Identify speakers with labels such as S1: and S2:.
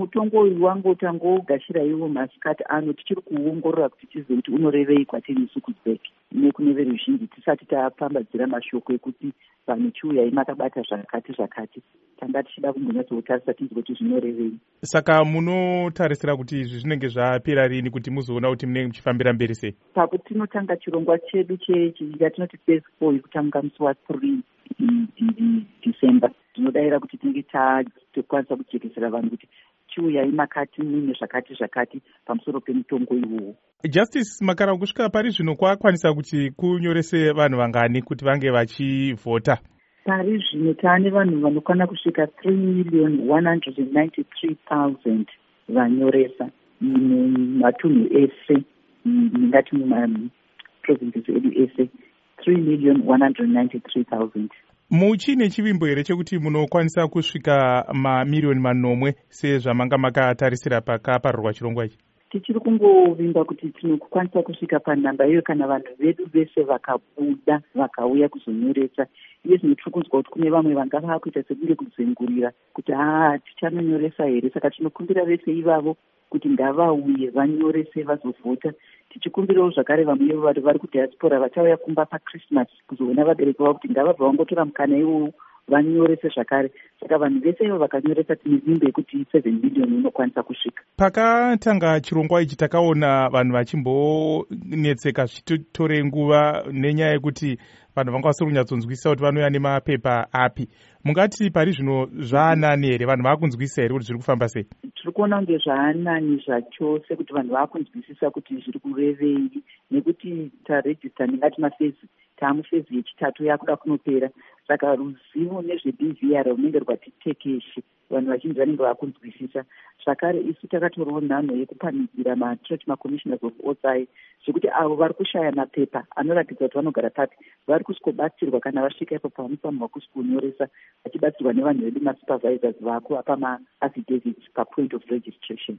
S1: mutongo uyu wangotangogashira iwo masikati ano tichiri kuongorora kuti tizive kuti unorevei kwatiri isu kuZBEC nekune veruzhinji tisati tapambadzira mashoko ekuti vanhu chiuyai makabata zvakati zvakati. Tanga tichida kumbonyatsotarisa tizwe kuti zvinorevei.
S2: Saka munotarisira kuti izvi zvinenge zvapera rini kuti muzoona kuti munenge muchifambira mberi sei?
S1: Pakuti tinotanga chirongwa chedu chatinoti phase 4 kutanga musi wa3 December. Tinodayira kuti tinge takwanisa kujekesera vanhu kuti chiuyai makati mune zvakati pamusoro pemutongo iwowo.
S2: Justice Makara, kusvika pari zvino kwakwanisa kuti kunyorese vanhu vangani kuti vange vachivhota?
S1: Pari zvino taane vanhu vanokwana kusvika 3,193,000 vanyoresa mumatunhu ese, ndingati mumaprovinces edu ese 3,193,000.
S2: Muchine chivimbo here chekuti munokwanisa kusvika mamiriyoni manomwe sezvamanga makatarisira pakaparurwa chirongwa ichi?
S1: Tichiri kungovimba kuti tinokwanisa kusvika panhamba iyo kana vanhu vedu vese vakabuda vakauya kuzonyoresa. Iye zvino tiri kunzwa kuti kune vamwe vanga vakuita sekunge kuzengurira kuti tichanonyoresa here. Saka tinokumbira vese ivavo kuti ngavauye vanyorese vazovhota. Tichikumbirawo zvakare vamwe vari kudiaspora vachauya kumba paChristmas kuzoona vabereki vavo kuti ngavabva vangotora mukana iwowo vanyorese zvakare. Saka vanhu vese ivo vakanyoresa tine vimbo yekuti 7 million inokwanisa kusvika.
S2: Pakatanga chirongwa ichi takaona vanhu vachimbonetseka zvichitore nguva nenyaya yekuti vanhu vanga vasiri kunyatsonzwisisa kuti vanouya nemapepa api. Mungati pari zvino zvaanani here? Vanhu vakunzwisisa here kuti zviri kufamba sei?
S1: Tiri kuona kunge zvaanani zvachose kuti vanhu vakunzwisisa kuti zviri kurevei, nekuti tarejista ndingati mafezi taamufezi yechitatu yakuda kunopera. Saka ruzivo nezveBVR runenge rwati tekeshe, vanhu vazhinji vanenge vakunzwisisa. Zvakare isu takatorawo nhano yekupanidzira machurch macommissioners of OSI zvekuti avo vari kushaya mapepa anoratidza kuti vanogara papi vari kusikobatsirwa kana vasvika ipo pavanofanirwa kusikuonyoresa, vachibatsirwa nevanhu vedu masupervisors vako apa maaffidavits papoint of registration.